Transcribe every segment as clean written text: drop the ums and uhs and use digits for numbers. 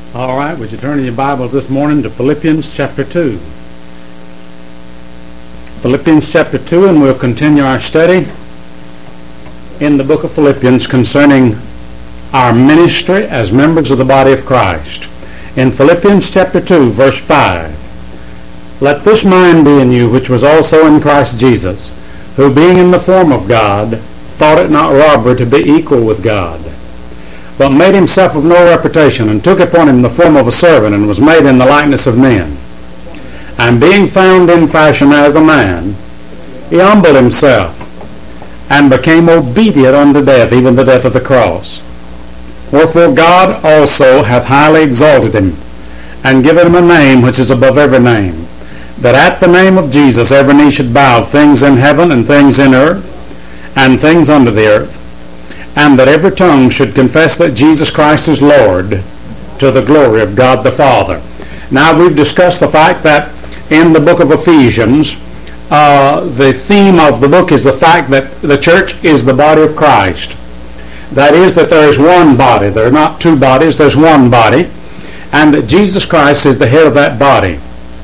All right, would you turn in your Bibles this morning to Philippians chapter 2. Philippians chapter 2, and we'll continue our study in the book of Philippians concerning our ministry as members of the body of Christ. In Philippians chapter 2, verse 5, "Let this mind be in you which was also in Christ Jesus, who being in the form of God, thought it not robbery to be equal with God, but made himself of no reputation, and took upon him the form of a servant, and was made in the likeness of men. And being found in fashion as a man, he humbled himself, and became obedient unto death, even the death of the cross. Wherefore God also hath highly exalted him, and given him a name which is above every name, that at the name of Jesus every knee should bow, things in heaven and things in earth, and things under the earth, and that every tongue should confess that Jesus Christ is Lord, to the glory of God the Father." Now, we've discussed the fact that in the book of Ephesians, the theme of the book is the fact that the church is the body of Christ. That is, that there is one body. There are not two bodies, there's one body, and that Jesus Christ is the head of that body.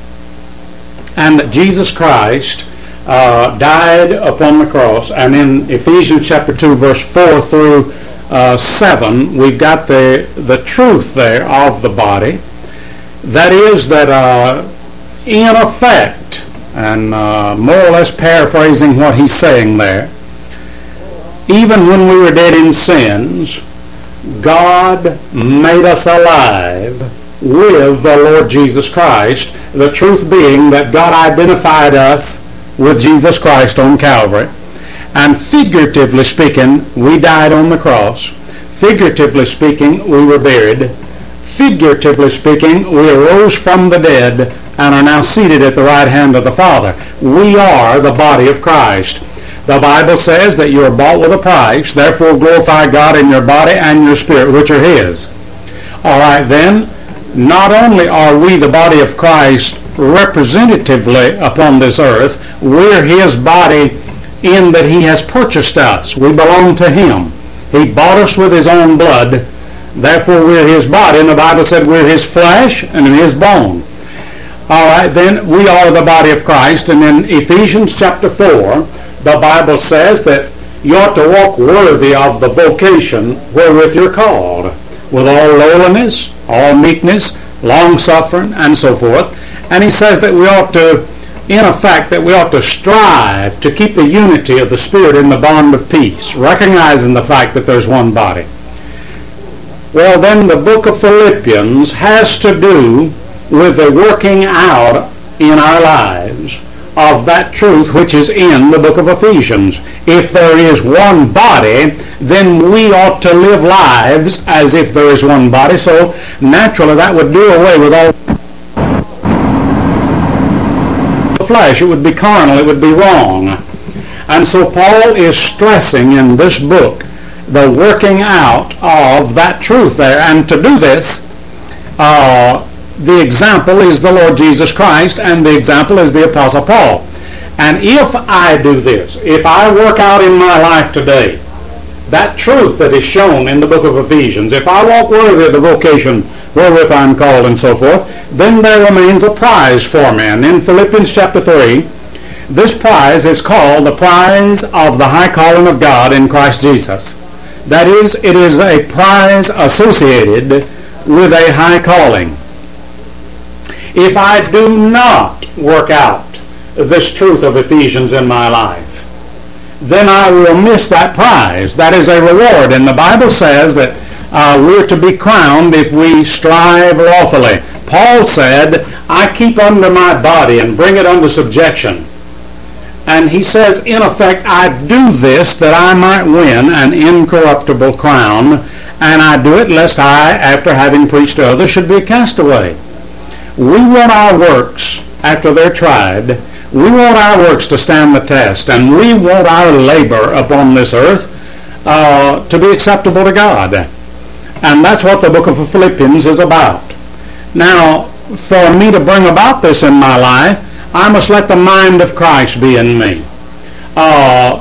And that Jesus Christ died upon the cross. And in Ephesians chapter 2, verse 4 through 7, we've got the truth there of the body. That is that in effect, and more or less paraphrasing what he's saying there, even when we were dead in sins, God made us alive with the Lord Jesus Christ, the truth being that God identified us with Jesus Christ on Calvary. And figuratively speaking, we died on the cross. Figuratively speaking, we were buried. Figuratively speaking, we arose from the dead and are now seated at the right hand of the Father. We are the body of Christ. The Bible says that you are bought with a price, therefore glorify God in your body and your spirit, which are His. All right, then, not only are we the body of Christ representatively upon this earth, we're His body in that He has purchased us. We belong to Him. He bought us with His own blood. Therefore, we're His body. And the Bible said we're His flesh and His bone. All right, then we are the body of Christ. And in Ephesians chapter 4, the Bible says that you ought to walk worthy of the vocation wherewith you're called, with all lowliness, all meekness, long-suffering, and so forth. And he says that we ought to, in effect, that we ought to strive to keep the unity of the Spirit in the bond of peace, recognizing the fact that there's one body. Well, then the book of Philippians has to do with the working out in our lives of that truth which is in the book of Ephesians. If there is one body, then we ought to live lives as if there is one body. So naturally that would do away with all flesh. It would be carnal, it would be wrong. And so Paul is stressing in this book the working out of that truth there. And to do this, the example is the Lord Jesus Christ, and the example is the Apostle Paul. And if I do this, if I work out in my life today that truth that is shown in the book of Ephesians, if I walk worthy of the vocation wherewith I'm called and so forth, then there remains a prize for me. And in Philippians chapter 3, this prize is called the prize of the high calling of God in Christ Jesus. That is, it is a prize associated with a high calling. If I do not work out this truth of Ephesians in my life, then I will miss that prize. That is a reward. And the Bible says that we're to be crowned if we strive lawfully. Paul said, I keep under my body and bring it under subjection. And he says, in effect, I do this that I might win an incorruptible crown, and I do it lest I, after having preached to others, should be a castaway. We want our works, after they're tried, we want our works to stand the test, and we want our labor upon this earth to be acceptable to God. And that's what the book of Philippians is about. Now, for me to bring about this in my life, I must let the mind of Christ be in me.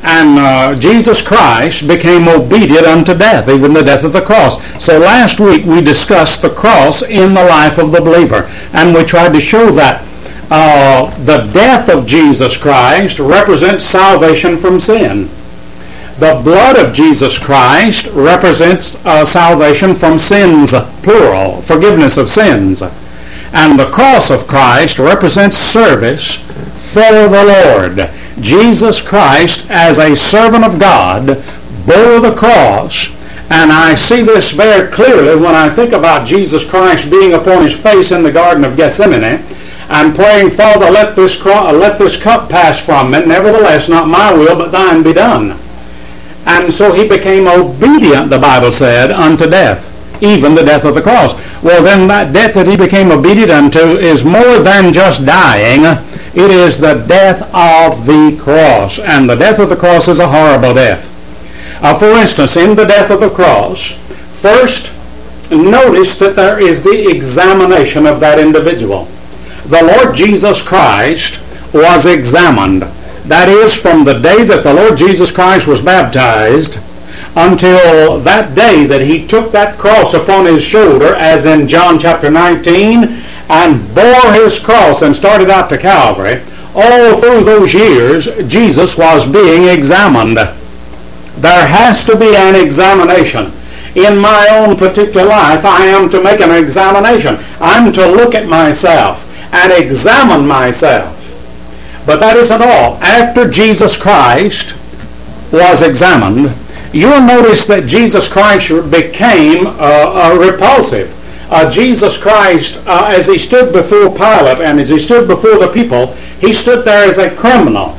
And Jesus Christ became obedient unto death, even the death of the cross. So last week we discussed the cross in the life of the believer. And we tried to show that the death of Jesus Christ represents salvation from sin. The blood of Jesus Christ represents salvation from sins, plural, forgiveness of sins. And the cross of Christ represents service for the Lord. Jesus Christ, as a servant of God, bore the cross. And I see this very clearly when I think about Jesus Christ being upon his face in the Garden of Gethsemane and praying, Father, let this cup pass from me. Nevertheless, not my will, but thine be done. And so he became obedient, the Bible said, unto death, even the death of the cross. Well, then that death that he became obedient unto is more than just dying. It is the death of the cross. And the death of the cross is a horrible death. For instance, in the death of the cross, first notice that there is the examination of that individual. The Lord Jesus Christ was examined. That is, from the day that the Lord Jesus Christ was baptized until that day that he took that cross upon his shoulder, as in John chapter 19, and bore his cross and started out to Calvary. All through those years, Jesus was being examined. There has to be an examination. In my own particular life, I am to make an examination. I'm to look at myself and examine myself. But that isn't all. After Jesus Christ was examined, you'll notice that Jesus Christ became repulsive. Jesus Christ, as he stood before Pilate and as he stood before the people, he stood there as a criminal.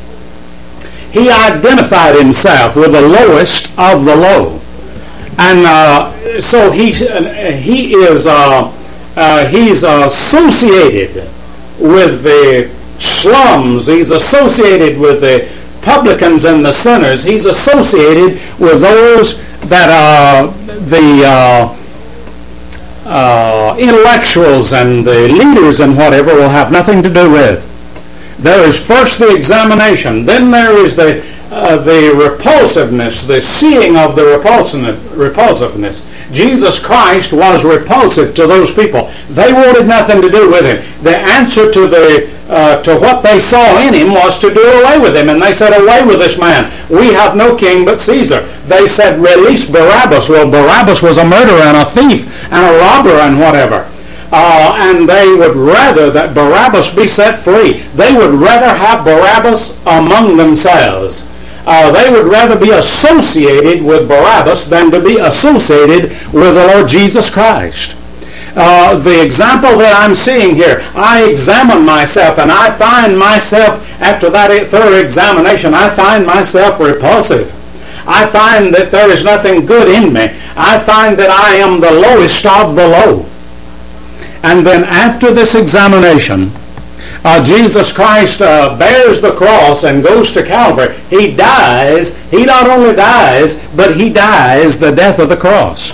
He identified himself with the lowest of the low. And so he's associated with the slums. He's associated with the publicans and the sinners. He's associated with those that are the intellectuals and the leaders and whatever will have nothing to do with. There is first the examination, then there is the repulsiveness, the seeing of the repulsiveness. Jesus Christ was repulsive to those people. They wanted nothing to do with him. The answer to what they saw in him was to do away with him. And they said, away with this man. We have no king but Caesar. They said, release Barabbas. Well, Barabbas was a murderer and a thief and a robber and whatever. And they would rather that Barabbas be set free. They would rather have Barabbas among themselves. They would rather be associated with Barabbas than to be associated with the Lord Jesus Christ. The example that I'm seeing here, I examine myself and I find myself, after that thorough examination, I find myself repulsive. I find that there is nothing good in me. I find that I am the lowest of the low. And then after this examination, Jesus Christ bears the cross and goes to Calvary. He dies. He not only dies, but he dies the death of the cross.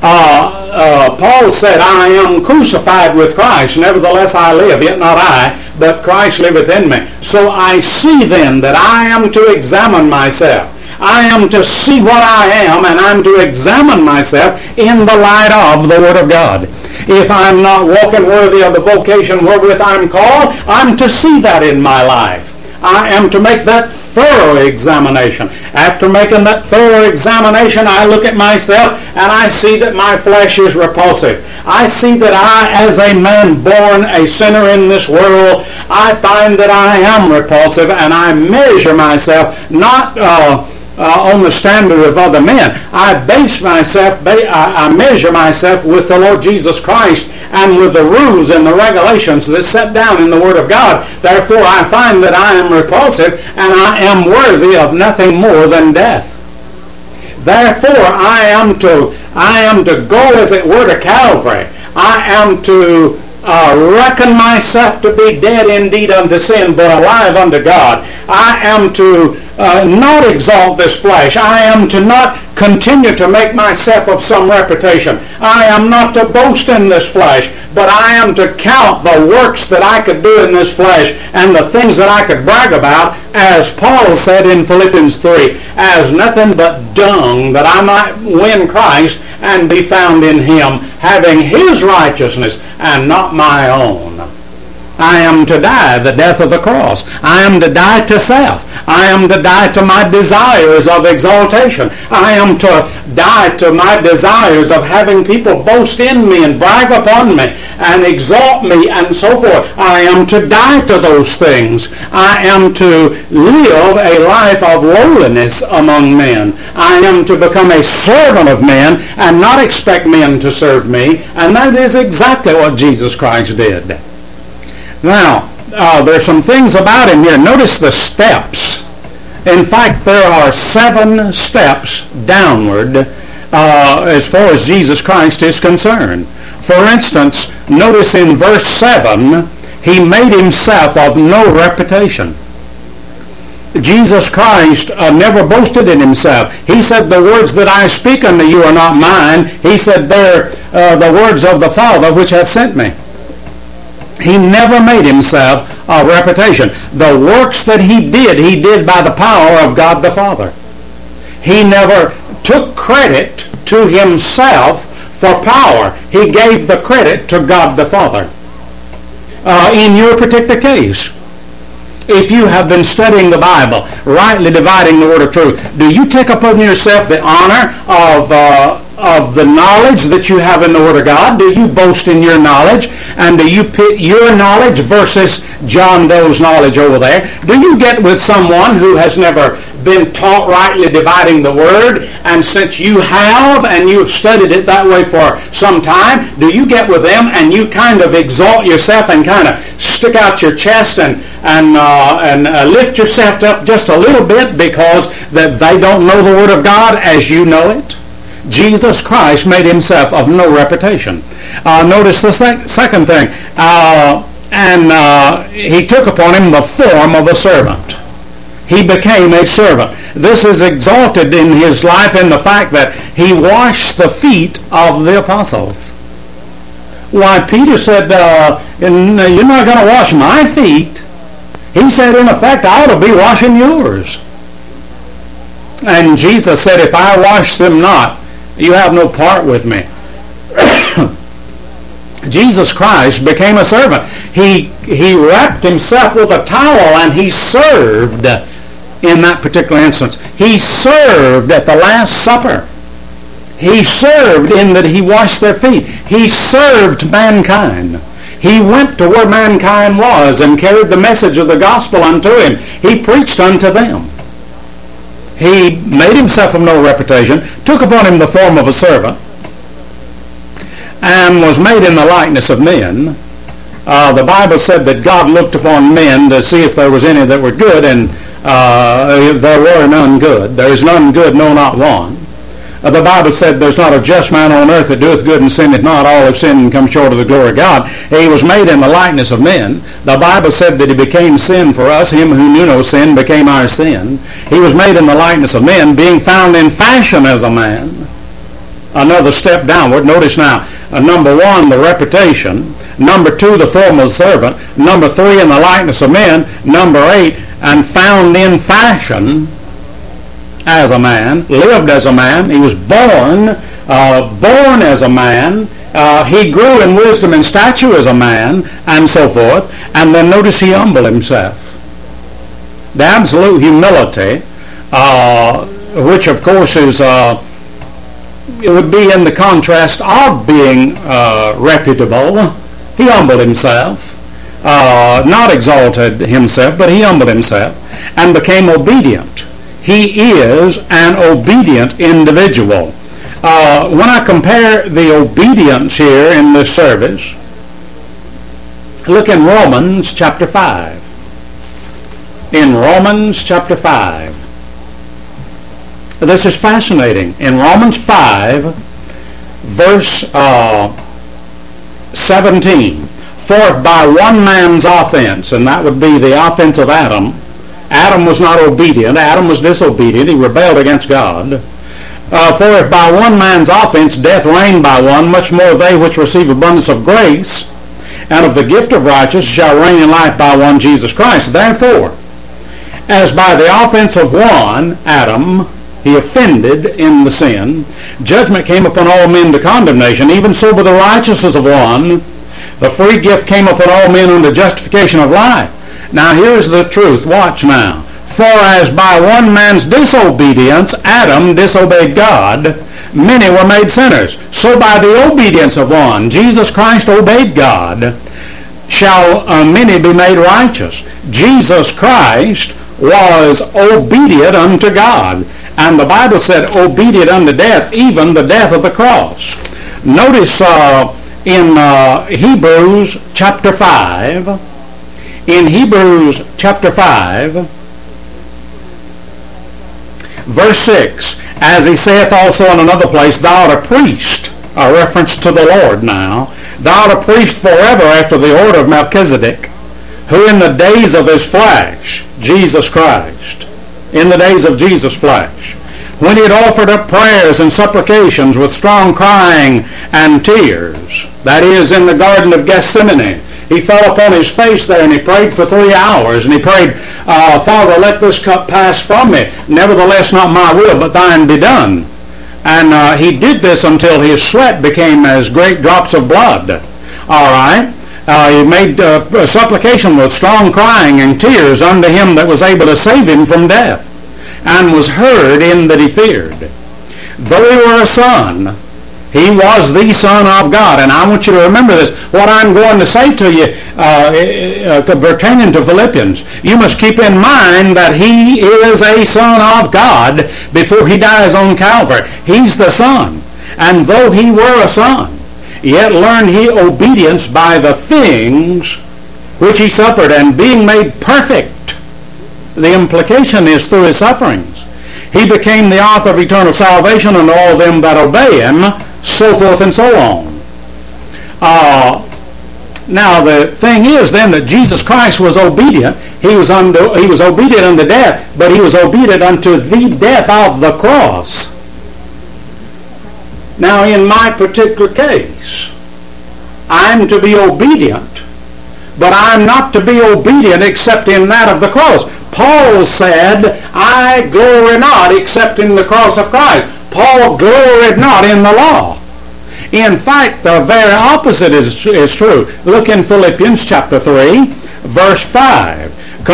Paul said, I am crucified with Christ. Nevertheless I live, yet not I, but Christ liveth in me. So I see then that I am to examine myself. I am to see what I am, and I'm to examine myself in the light of the Word of God. If I'm not walking worthy of the vocation wherewith I'm called, I'm to see that in my life. I am to make that thorough examination. After making that thorough examination, I look at myself and I see that my flesh is repulsive. I see that I, as a man born a sinner in this world, I find that I am repulsive, and I measure myself not on the standard of other men. I measure myself with the Lord Jesus Christ and with the rules and the regulations that's set down in the Word of God. Therefore, I find that I am repulsive and I am worthy of nothing more than death. Therefore, I am to go, as it were, to Calvary. I am to reckon myself to be dead indeed unto sin, but alive unto God. I am to not exalt this flesh. I am to not continue to make myself of some reputation. I am not to boast in this flesh, but I am to count the works that I could do in this flesh and the things that I could brag about, as Paul said in Philippians 3, as nothing but dung, that I might win Christ and be found in him, having his righteousness and not my own. I am to die the death of the cross. I am to die to self. I am to die to my desires of exaltation. I am to die to my desires of having people boast in me and brag upon me and exalt me and so forth. I am to die to those things. I am to live a life of lowliness among men. I am to become a servant of men and not expect men to serve me. And that is exactly what Jesus Christ did. Now, there's some things about him here. Notice the steps. In fact, there are 7 steps downward as far as Jesus Christ is concerned. For instance, notice in verse 7, he made himself of no reputation. Jesus Christ never boasted in himself. He said, the words that I speak unto you are not mine. He said, they're the words of the Father which hath sent me. He never made himself a reputation. The works that he did by the power of God the Father. He never took credit to himself for power. He gave the credit to God the Father. In your particular case, if you have been studying the Bible, rightly dividing the word of truth, do you take upon yourself the honor of the knowledge that you have in the Word of God? Do you boast in your knowledge? And do you pit your knowledge versus John Doe's knowledge over there? Do you get with someone who has never been taught rightly dividing the Word, and since you have and you've studied it that way for some time, do you get with them and you kind of exalt yourself and kind of stick out your chest and lift yourself up just a little bit because that they don't know the Word of God as you know it? Jesus Christ made himself of no reputation. Notice the second thing. He took upon him the form of a servant. He became a servant. This is exalted in his life in the fact that he washed the feet of the apostles. Why, Peter said, you're not going to wash my feet. He said, in effect, I ought to be washing yours. And Jesus said, if I wash them not, you have no part with me. Jesus Christ became a servant. He wrapped himself with a towel and he served in that particular instance. He served at the Last Supper. He served in that he washed their feet. He served mankind. He went to where mankind was and carried the message of the gospel unto him. He preached unto them. He made himself of no reputation, took upon him the form of a servant, and was made in the likeness of men. The Bible said that God looked upon men to see if there was any that were good, and there were none good. There is none good, no, not one. The Bible said there's not a just man on earth that doeth good and sinneth not. All have sinned and come short of the glory of God. He was made in the likeness of men. The Bible said that he became sin for us. Him who knew no sin became our sin. He was made in the likeness of men, being found in fashion as a man. Another step downward. Notice now, number 1, the reputation. Number 2, the form of servant. Number 3, in the likeness of men. Number 8, and found in fashion as a man, lived as a man. He was born as a man. He grew in wisdom and stature as a man, and so forth. And then notice he humbled himself. The absolute humility, which of course is it would be in the contrast of being reputable. He humbled himself, not exalted himself, but he humbled himself and became obedient. He is an obedient individual. When I compare the obedience here in this service, look in Romans chapter 5. In Romans chapter 5. This is fascinating. In Romans 5, verse 17, for if by one man's offense, and that would be the offense of Adam, Adam was not obedient. Adam was disobedient. He rebelled against God. For if by one man's offense death reigned by one, much more they which receive abundance of grace and of the gift of righteousness shall reign in life by one Jesus Christ. Therefore, as by the offense of one, Adam, he offended in the sin, judgment came upon all men to condemnation, even so by the righteousness of one, the free gift came upon all men unto justification of life. Now here's the truth. Watch now. For as by one man's disobedience Adam disobeyed God, many were made sinners. So by the obedience of one, Jesus Christ obeyed God, shall many be made righteous. Jesus Christ was obedient unto God. And the Bible said obedient unto death, even the death of the cross. Notice in Hebrews chapter 5, in Hebrews chapter 5, verse 6, as he saith also in another place, thou art a priest, a reference to the Lord now, thou art a priest forever after the order of Melchizedek, who in the days of his flesh, Jesus Christ, in the days of Jesus' flesh, when he had offered up prayers and supplications with strong crying and tears, that is, in the Garden of Gethsemane, he fell upon his face there and he prayed for 3 hours, and he prayed, Father, let this cup pass from me. Nevertheless, not my will, but thine be done. And he did this until his sweat became as great drops of blood. All right? He made supplication with strong crying and tears unto him that was able to save him from death, and was heard in that he feared. Though he were a son, he was the Son of God. And I want you to remember this. What I'm going to say to you pertaining to Philippians, you must keep in mind that he is a Son of God before he dies on Calvary. He's the Son. And though he were a son, yet learned he obedience by the things which he suffered, and being made perfect. The implication is through his sufferings. He became the author of eternal salvation unto all them that obey him, so forth and so on. Now the thing is then that Jesus Christ was obedient. He was obedient unto death, but he was obedient unto the death of the cross. Now in my particular case, I'm to be obedient, but I'm not to be obedient except in that of the cross. Paul said, I glory not except in the cross of Christ. Paul gloried not in the law. In fact, the very opposite is true. Look in Philippians chapter 3, verse 5.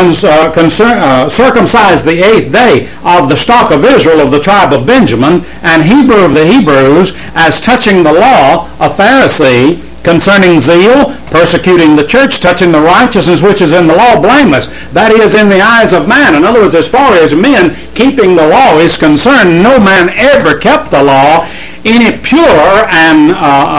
Circumcised the 8th day of the stock of Israel of the tribe of Benjamin, and Hebrew of the Hebrews, as touching the law, a Pharisee, concerning zeal, persecuting the church, touching the righteousness which is in the law, blameless. That is, in the eyes of man. In other words, as far as men keeping the law is concerned, no man ever kept the law any purer and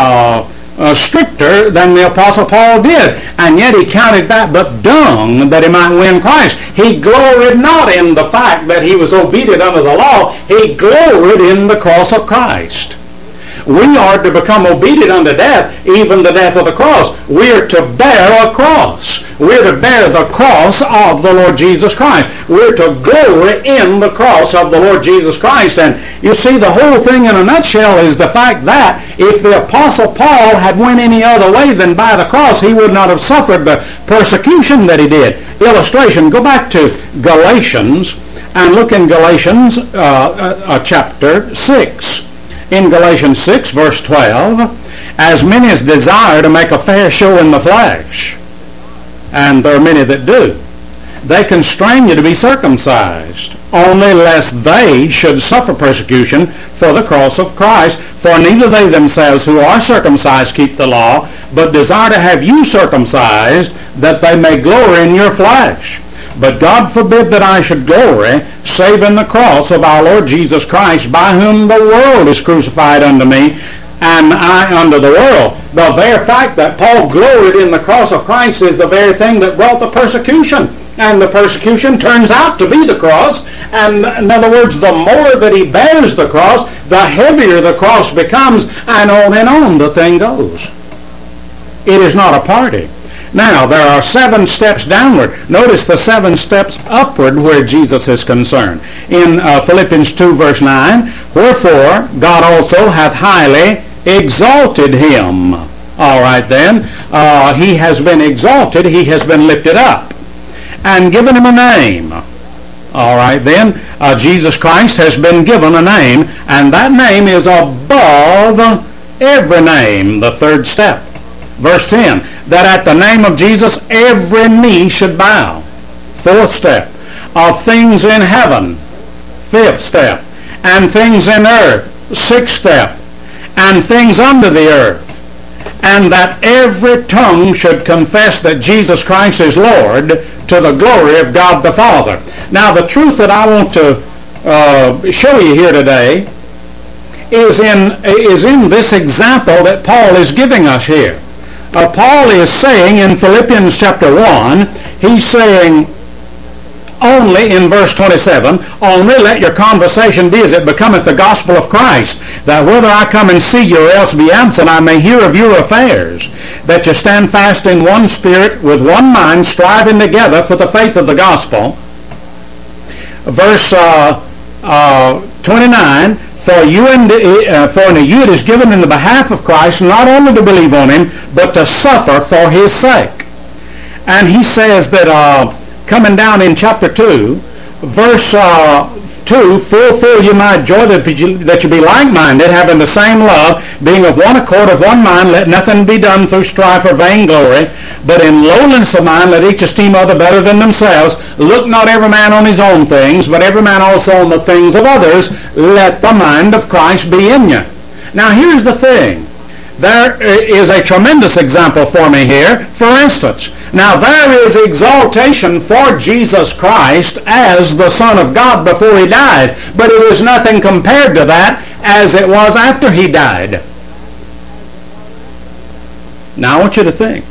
stricter than the Apostle Paul did. And yet he counted that but dung that he might win Christ. He gloried not in the fact that he was obedient under the law. He gloried in the cross of Christ. We are to become obedient unto death, even the death of the cross. We are to bear a cross. We're to bear the cross of the Lord Jesus Christ. We're to glory in the cross of the Lord Jesus Christ. And you see, the whole thing in a nutshell is the fact that if the Apostle Paul had went any other way than by the cross, he would not have suffered the persecution that he did. Illustration, go back to Galatians and look in Galatians chapter 6. In Galatians 6, verse 12, as many as desire to make a fair show in the flesh, and there are many that do, they constrain you to be circumcised, only lest they should suffer persecution for the cross of Christ. For neither they themselves who are circumcised keep the law, but desire to have you circumcised, that they may glory in your flesh. But God forbid that I should glory, save in the cross of our Lord Jesus Christ, by whom the world is crucified unto me, and I unto the world. The very fact that Paul gloried in the cross of Christ is the very thing that brought the persecution. And the persecution turns out to be the cross. And in other words, the more that he bears the cross, the heavier the cross becomes, and on the thing goes. It is not a party. Now, there are 7 steps downward. Notice the 7 steps upward where Jesus is concerned. In Philippians 2, verse 9, wherefore God also hath highly exalted him. All right then, he has been exalted, he has been lifted up, and given him a name. All right then, Jesus Christ has been given a name, and that name is above every name, the 3rd step. Verse 10, that at the name of Jesus every knee should bow. 4th step, of things in heaven. 5th step, and things in earth. 6th step, and things under the earth. And that every tongue should confess that Jesus Christ is Lord, to the glory of God the Father. Now, the truth that I want to show you here today is in this example that Paul is giving us here. Paul is saying in Philippians chapter 1, he's saying only in verse 27, only let your conversation be as it becometh the gospel of Christ, that whether I come and see you or else be absent, I may hear of your affairs, that you stand fast in one spirit, with one mind, striving together for the faith of the gospel. Verse 29, for unto you it is given in the behalf of Christ not only to believe on him, but to suffer for his sake. And he says that coming down in chapter 2, verse 2, fulfill you my joy, that you be like-minded, having the same love, being of one accord, of one mind, let nothing be done through strife or vainglory, but in lowliness of mind let each esteem other better than themselves. Look not every man on his own things, but every man also on the things of others. Let the mind of Christ be in you. Now here's the thing. There is a tremendous example for me here. For instance, now there is exaltation for Jesus Christ as the Son of God before he dies, but it is nothing compared to that as it was after he died. Now I want you to think.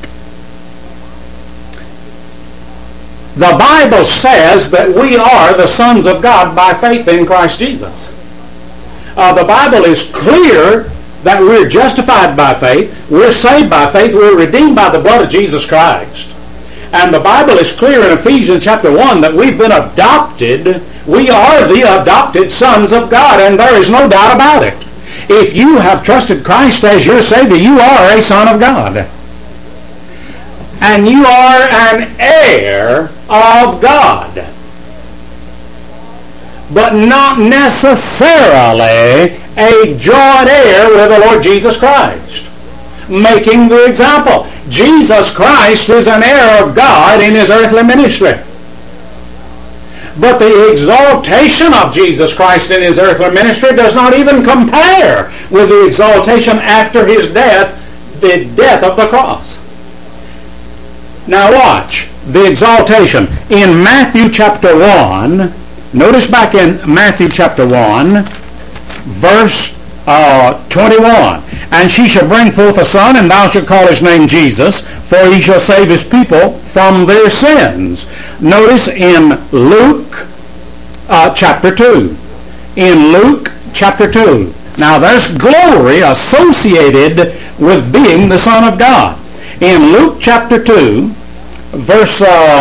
The Bible says that we are the sons of God by faith in Christ Jesus. The Bible is clear that we're justified by faith, we're saved by faith, we're redeemed by the blood of Jesus Christ. And the Bible is clear in Ephesians chapter 1 that we've been adopted. We are the adopted sons of God, and there is no doubt about it. If you have trusted Christ as your Savior, you are a son of God. And you are an heir of God. But not necessarily a joint heir with the Lord Jesus Christ. Making the example. Jesus Christ is an heir of God in his earthly ministry. But the exaltation of Jesus Christ in his earthly ministry does not even compare with the exaltation after his death, the death of the cross. Now watch the exaltation. In Matthew chapter 1, notice back in Matthew chapter 1, verse 21. And she shall bring forth a son, and thou shalt call his name Jesus, for he shall save his people from their sins. Notice in Luke chapter 2. In Luke chapter 2. Now there's glory associated with being the Son of God. In Luke chapter 2, verse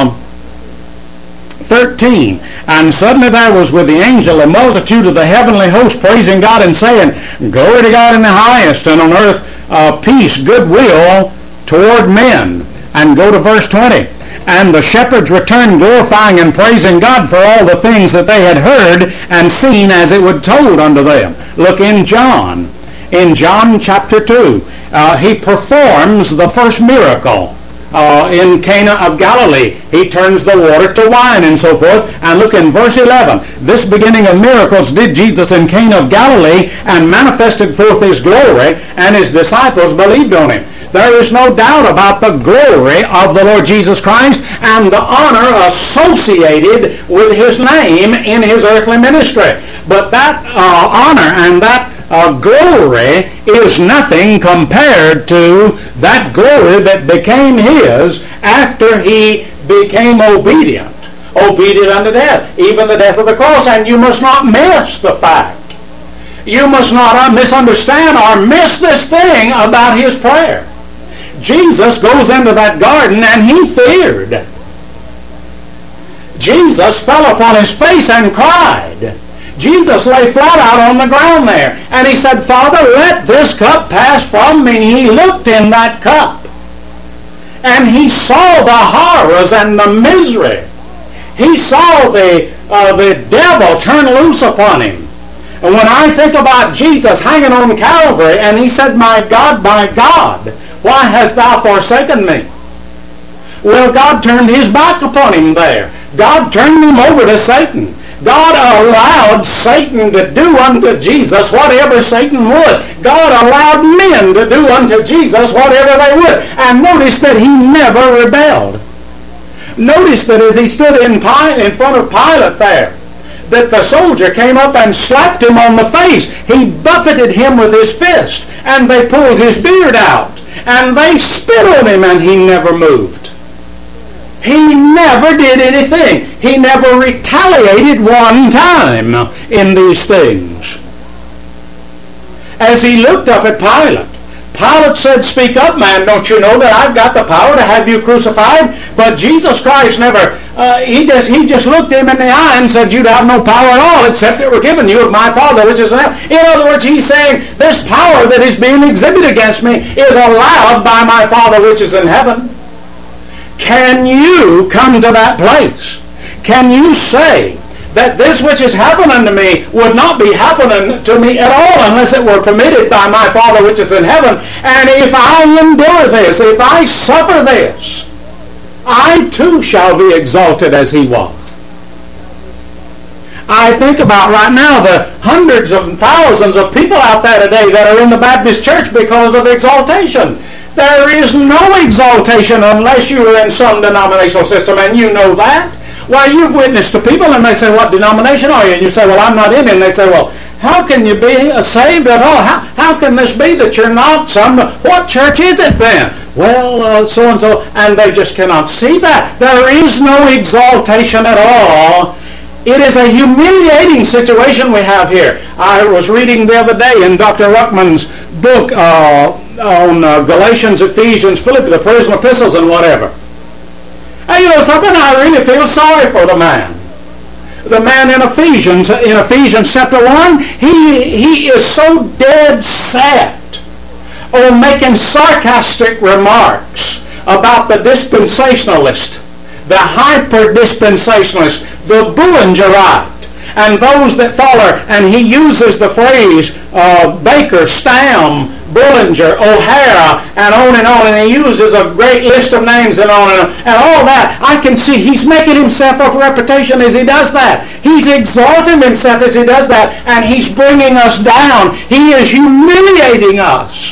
13, and suddenly there was with the angel a multitude of the heavenly host praising God and saying, Glory to God in the highest, and on earth peace, goodwill toward men. And go to verse 20. And the shepherds returned glorifying and praising God for all the things that they had heard and seen as it was told unto them. Look in John. In John chapter 2, he performs the first miracle. In Cana of Galilee, he turns the water to wine and so forth. And look in verse 11. This beginning of miracles did Jesus in Cana of Galilee, and manifested forth his glory, and his disciples believed on him. There is no doubt about the glory of the Lord Jesus Christ and the honor associated with his name in his earthly ministry. But that honor and that glory is nothing compared to that glory that became his after he became obedient unto death, even the death of the cross. And you must not miss the fact. You must not misunderstand or miss this thing about his prayer. Jesus goes into that garden and he feared. Jesus fell upon his face and cried. Jesus lay flat out on the ground there. And he said, Father, let this cup pass from me. He looked in that cup. And he saw the horrors and the misery. He saw the devil turn loose upon him. And when I think about Jesus hanging on Calvary, and he said, my God, why hast thou forsaken me? Well, God turned his back upon him there. God turned him over to Satan. God allowed Satan to do unto Jesus whatever Satan would. God allowed men to do unto Jesus whatever they would. And notice that he never rebelled. Notice that as he stood in front of Pilate there, that the soldier came up and slapped him on the face. He buffeted him with his fist, and they pulled his beard out, and they spit on him, and he never moved. He never did anything. He never retaliated one time in these things. As he looked up at Pilate, Pilate said, speak up, man, don't you know that I've got the power to have you crucified? But Jesus Christ never, he just looked him in the eye and said, you'd have no power at all except it were given you of my Father which is in heaven. In other words, he's saying, this power that is being exhibited against me is allowed by my Father which is in heaven. Can you come to that place? Can you say that this which is happening unto me would not be happening to me at all unless it were permitted by my Father which is in heaven? And if I endure this, if I suffer this, I too shall be exalted as he was. I think about right now the hundreds of thousands of people out there today that are in the Baptist church because of exaltation. There is no exaltation unless you are in some denominational system, and you know that. Why, you've witnessed to people and they say, what denomination are you? And you say, well, I'm not in it. And they say, well, how can you be saved at all? How can this be that you're not some? What church is it then? Well, so-and-so. And they just cannot see that. There is no exaltation at all. It is a humiliating situation we have here. I was reading the other day in Dr. Ruckman's book on Galatians, Ephesians, Philippians, the prison epistles and whatever. And you know something, I really feel sorry for the man. The man in Ephesians chapter 1, he is so dead set on making sarcastic remarks about the dispensationalist, the hyper-dispensationalist, the Bullingerite, and those that follow. And he uses the phrase Baker, Stam, Bullinger, O'Hara, and on, and he uses a great list of names and on and all that. I can see he's making himself a reputation as he does that. He's exalting himself as he does that, and he's bringing us down. He is humiliating us.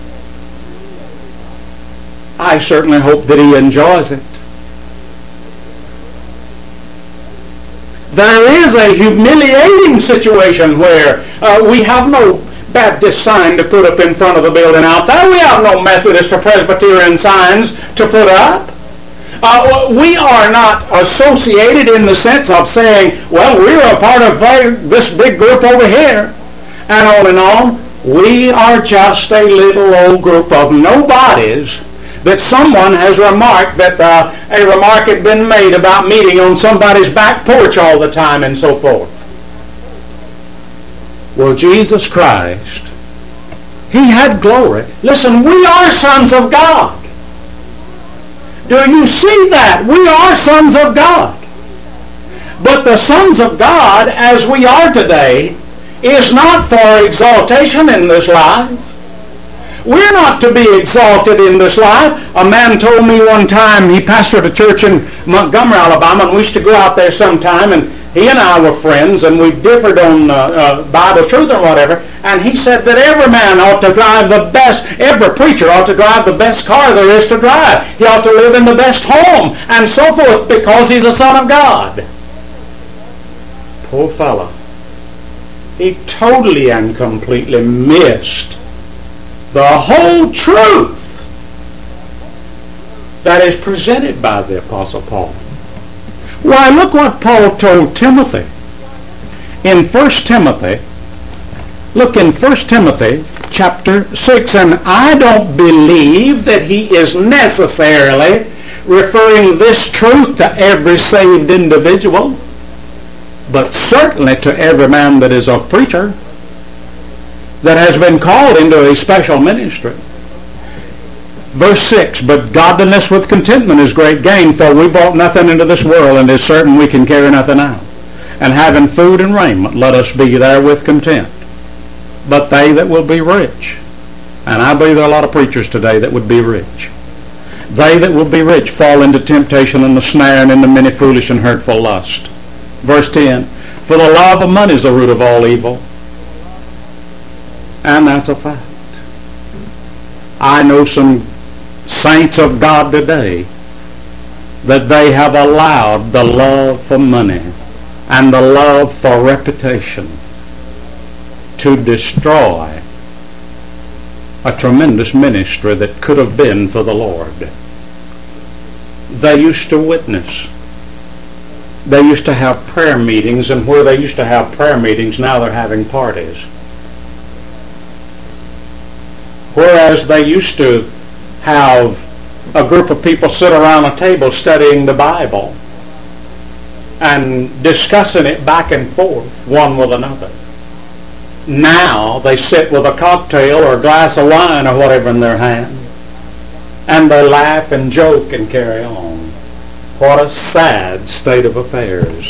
I certainly hope that he enjoys it. There is a humiliating situation where we have no Baptist sign to put up in front of the building out there. We have no Methodist or Presbyterian signs to put up. We are not associated in the sense of saying, well, we're a part of this big group over here, and on and on. We are just a little old group of nobodies that someone has remarked that a remark had been made about meeting on somebody's back porch all the time and so forth. Well, Jesus Christ, he had glory. Listen, we are sons of God. Do you see that? We are sons of God. But the sons of God, as we are today, is not for exaltation in this life. We're not to be exalted in this life. A man told me one time, he pastored a church in Montgomery, Alabama, and we used to go out there sometime, and he and I were friends, and we differed on Bible truth or whatever, and he said that every man ought to drive the best, every preacher ought to drive the best car there is to drive. He ought to live in the best home, and so forth, because he's a son of God. Poor fellow. He totally and completely missed the whole truth that is presented by the Apostle Paul. Why, look what Paul told Timothy. In 1 Timothy, look in 1 Timothy chapter 6. And I don't believe that he is necessarily referring this truth to every saved individual, but certainly to every man that is a preacher that has been called into a special ministry. Verse 6, but godliness with contentment is great gain, for we brought nothing into this world, and it is certain we can carry nothing out. And having food and raiment, let us be therewith content. But they that will be rich, and I believe there are a lot of preachers today that would be rich, they that will be rich fall into temptation and the snare and into many foolish and hurtful lust. Verse 10, for the love of money is the root of all evil. And that's a fact. I know some saints of God today that they have allowed the love for money and the love for reputation to destroy a tremendous ministry that could have been for the Lord. They used to witness. They used to have prayer meetings, and where they used to have prayer meetings, now they're having parties. Whereas they used to have a group of people sit around a table studying the Bible and discussing it back and forth, one with another. Now they sit with a cocktail or a glass of wine or whatever in their hand, and they laugh and joke and carry on. What a sad state of affairs.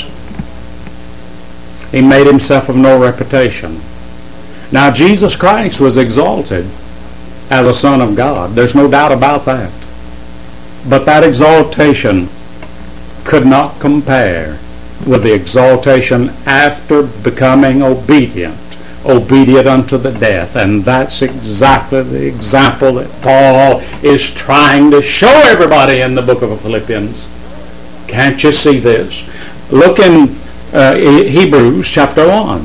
He made himself of no reputation. Now Jesus Christ was exalted as a Son of God. There's no doubt about that. But that exaltation could not compare with the exaltation after becoming obedient unto the death. And that's exactly the example that Paul is trying to show everybody in the book of Philippians. Can't you see this? Look in Hebrews chapter 1.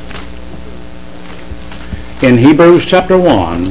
In Hebrews chapter 1,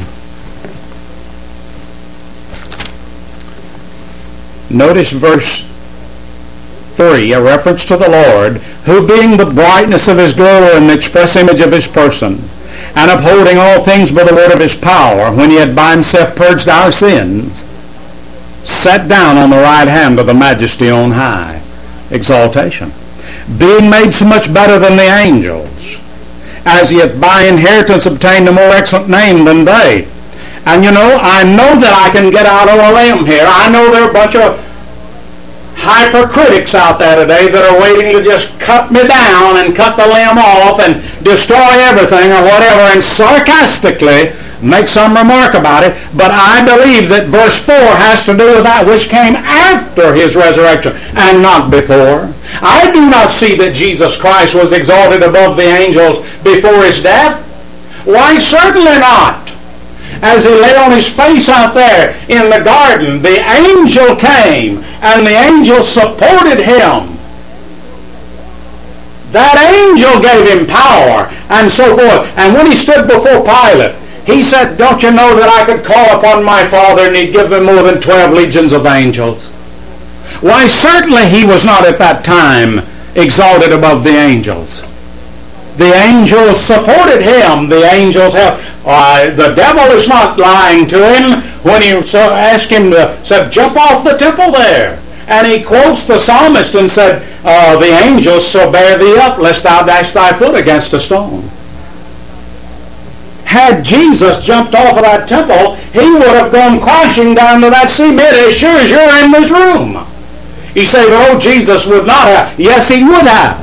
notice verse 3, a reference to the Lord, who being the brightness of his glory and the express image of his person, and upholding all things by the word of his power, when he had by himself purged our sins, sat down on the right hand of the majesty on high. Exaltation. Being made so much better than the angels, as he hath by inheritance obtained a more excellent name than they. And you know, I know that I can get out on a limb here. I know there are a bunch of hypercritics out there today that are waiting to just cut me down and cut the limb off and destroy everything or whatever and sarcastically make some remark about it. But I believe that verse 4 has to do with that which came after his resurrection and not before. I do not see that Jesus Christ was exalted above the angels before his death. Why, certainly not. As he lay on his face out there in the garden, the angel came and the angel supported him. That angel gave him power and so forth. And when he stood before Pilate, he said, don't you know that I could call upon my Father and he'd give me more than 12 legions of angels? Why, certainly he was not at that time exalted above the angels. The angels supported him. The angels helped. The devil is not lying to him when he asked him to said, jump off the temple there. And he quotes the psalmist and said, the angels shall bear thee up, lest thou dash thy foot against a stone. Had Jesus jumped off of that temple, he would have gone crashing down to that cement as sure as you're in this room. You say, oh, Jesus would not have. Yes, he would have.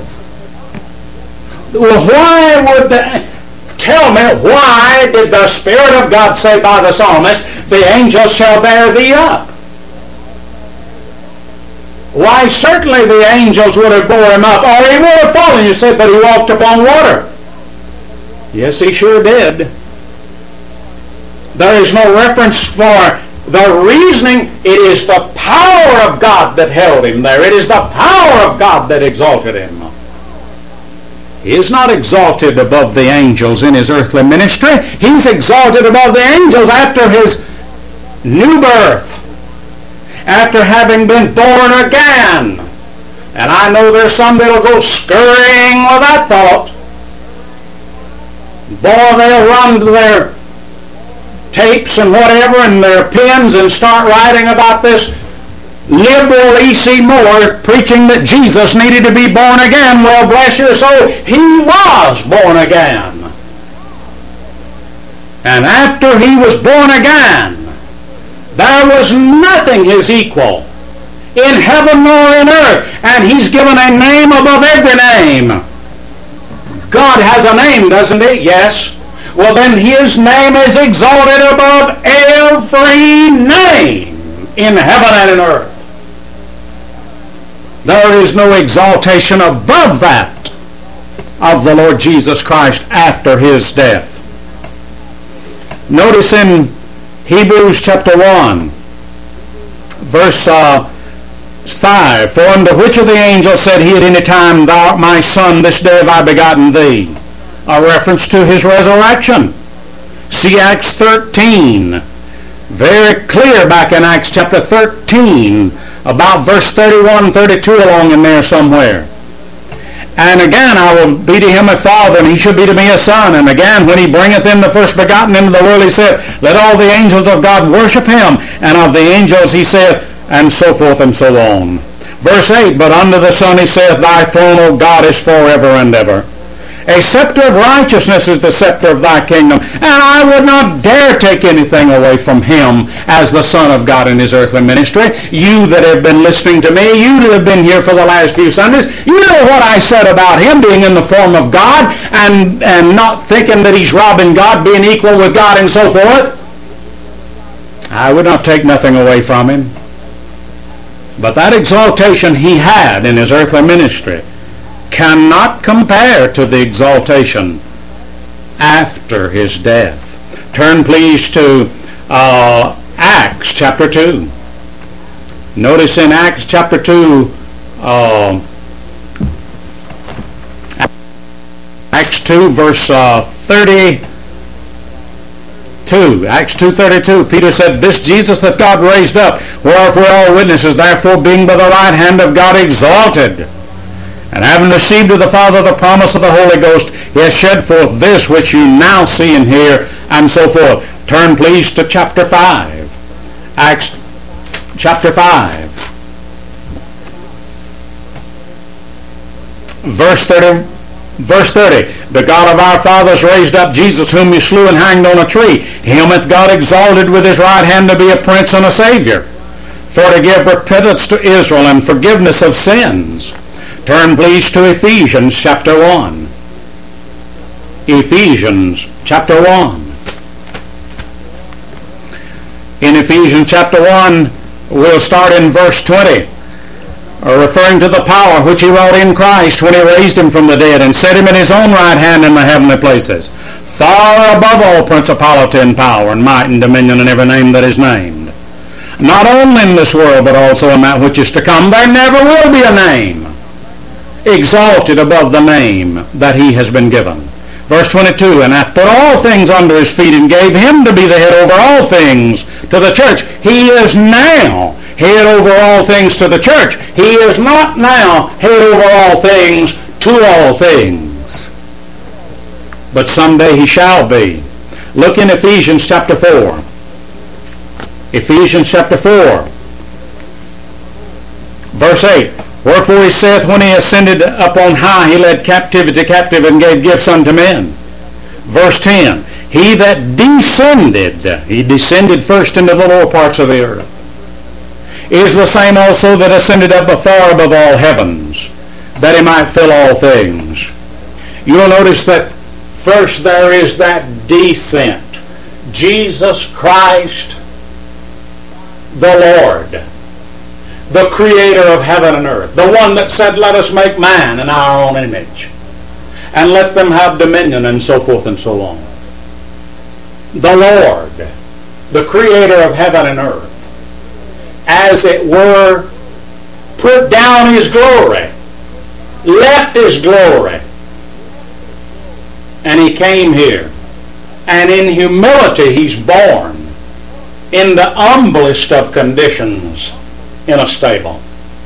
Well, tell me, why did the Spirit of God say by the psalmist, the angels shall bear thee up? Why, certainly the angels would have bore him up, or he would have fallen. You said, but he walked upon water. Yes, he sure did. There is no reference for the reasoning. It is the power of God that held him there. It is the power of God that exalted him. He is not exalted above the angels in his earthly ministry. He's exalted above the angels after his new birth, after having been born again. And I know there's some that'll go scurrying with that thought. Boy, they'll run to their tapes and whatever and their pens and start writing about this liberal E.C. Moore preaching that Jesus needed to be born again. Well, bless your soul, he was born again. And after he was born again, there was nothing his equal in heaven nor in earth. And he's given a name above every name. God has a name, doesn't he? Yes. Well, then his name is exalted above every name in heaven and in earth. There is no exaltation above that of the Lord Jesus Christ after his death. Notice in Hebrews chapter 1, verse 5, for unto which of the angels said he at any time, thou art my son, this day have I begotten thee? A reference to his resurrection. See Acts 13. Very clear back in Acts chapter 13, about verse 31, 32 along in there somewhere. And again, I will be to him a father, and he shall be to me a son. And again, when he bringeth in the first begotten into the world, he said, let all the angels of God worship him. And of the angels he saith, and so forth and so on. Verse 8, but unto the Son he saith, thy throne, O God, is forever and ever. A scepter of righteousness is the scepter of thy kingdom, and I would not dare take anything away from him as the Son of God in his earthly ministry. You that have been listening to me, you that have been here for the last few Sundays, you know what I said about him being in the form of God and not thinking that he's robbing God, being equal with God and so forth. I would not take nothing away from him. But that exaltation he had in his earthly ministry cannot compare to the exaltation after his death. Turn please to Acts chapter 2. Notice in Acts chapter 2, Acts 2 verse 32. Acts 2:32, Peter said, this Jesus that God raised up, whereof we're all witnesses, therefore being by the right hand of God exalted, and having received of the Father the promise of the Holy Ghost, he has shed forth this which you now see and hear, and so forth. Turn please to chapter 5. Acts chapter 5. Verse 30. The God of our fathers raised up Jesus, whom you slew and hanged on a tree. Him hath God exalted with his right hand to be a prince and a savior, for to give repentance to Israel and forgiveness of sins. Turn please to Ephesians chapter 1. Ephesians chapter 1. In Ephesians chapter 1, we'll start in verse 20, referring to the power which he wrought in Christ when he raised him from the dead and set him in his own right hand in the heavenly places, far above all principality and power and might and dominion and every name that is named, not only in this world but also in that which is to come. There never will be a name exalted above the name that he has been given. Verse 22, and hath put all things under his feet and gave him to be the head over all things to the church. He is now head over all things to the church. He is not now head over all things to all things, but someday he shall be. Look in Ephesians chapter 4. Ephesians chapter 4, verse 8. Wherefore he saith, when he ascended up on high, he led captivity captive and gave gifts unto men. Verse 10. He that descended, he descended first into the lower parts of the earth, is the same also that ascended up far above all heavens, that he might fill all things. You'll notice that first there is that descent. Jesus Christ, the Lord, the creator of heaven and earth, the one that said, let us make man in our own image, and let them have dominion, and so forth and so on. The Lord, the creator of heaven and earth, as it were, put down his glory, left his glory, and he came here. And in humility he's born in the humblest of conditions in a stable.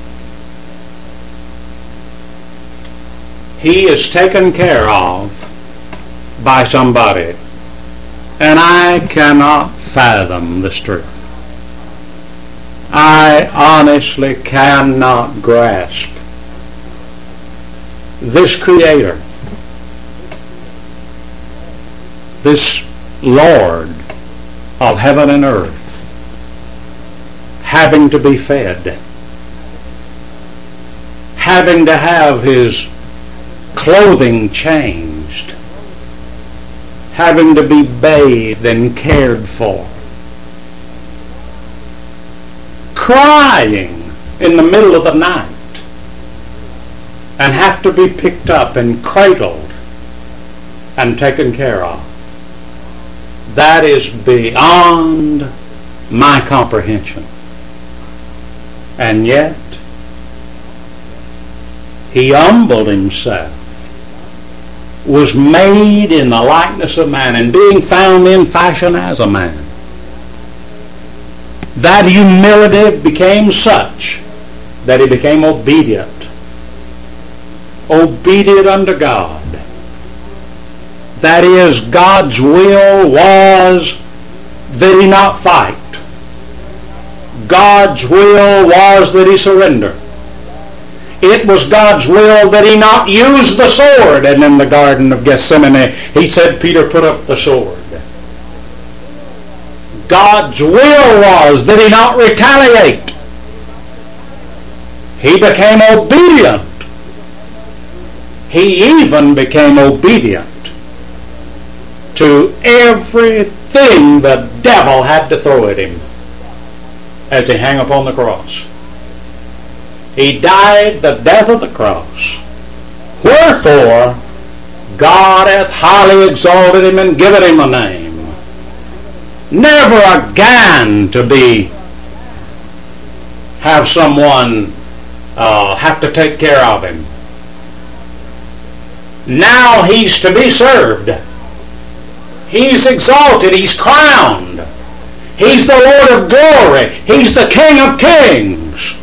He is taken care of by somebody. And I cannot fathom this truth. I honestly cannot grasp this Creator, this Lord of heaven and earth, having to be fed, having to have His clothing changed, having to be bathed and cared for, crying in the middle of the night, and have to be picked up and cradled and taken care of. That is beyond my comprehension. And yet, He humbled Himself, was made in the likeness of man, and being found in fashion as a man. That humility became such that He became obedient. Obedient unto God. That is, God's will was that He not fight. God's will was that He surrender. It was God's will that He not use the sword. And in the Garden of Gethsemane, He said, Peter, put up the sword. God's will was that He not retaliate. He became obedient. He even became obedient to everything the devil had to throw at Him as He hung upon the cross. He died the death of the cross. Wherefore, God hath highly exalted Him and given Him a name. Never again to have someone have to take care of Him. Now He's to be served. He's exalted. He's crowned. He's the Lord of glory. He's the King of kings.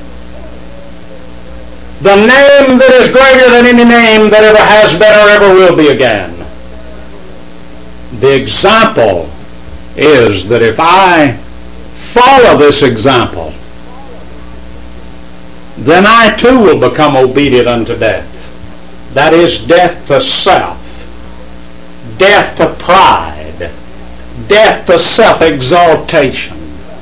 The name that is greater than any name that ever has been or ever will be again. The example is that if I follow this example, then I too will become obedient unto death. That is, death to self, death to pride, death to self-exaltation,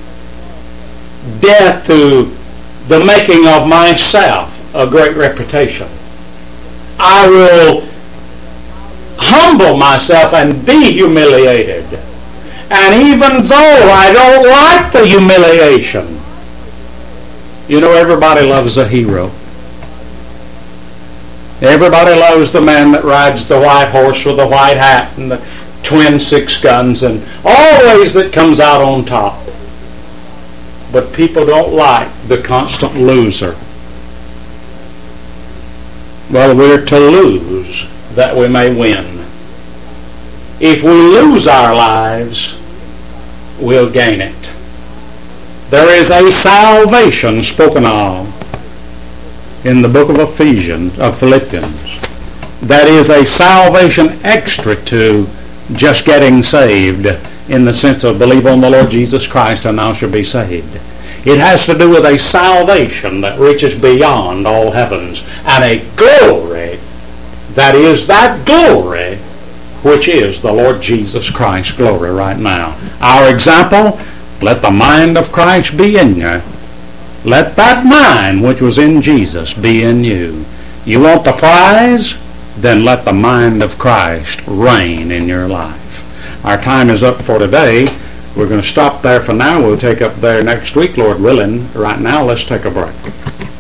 death to the making of myself a great reputation. I will humble myself and be humiliated. And even though I don't like the humiliation, you know, everybody loves a hero. Everybody loves the man that rides the white horse with the white hat and the twin 6 guns and always that comes out on top. But people don't like the constant loser. Well, we're to lose that we may win. If we lose our lives, we'll gain it. There is a salvation spoken of in the book of Philippians. That is a salvation extra to just getting saved, in the sense of believe on the Lord Jesus Christ and thou shalt be saved. It has to do with a salvation that reaches beyond all heavens, and a glory that is that glory which is the Lord Jesus Christ's glory right now. Our example, let the mind of Christ be in you. Let that mind which was in Jesus be in you. You want the prize? Then let the mind of Christ reign in your life. Our time is up for today. We're going to stop there for now. We'll take up there next week, Lord willing. Right now, let's take a break.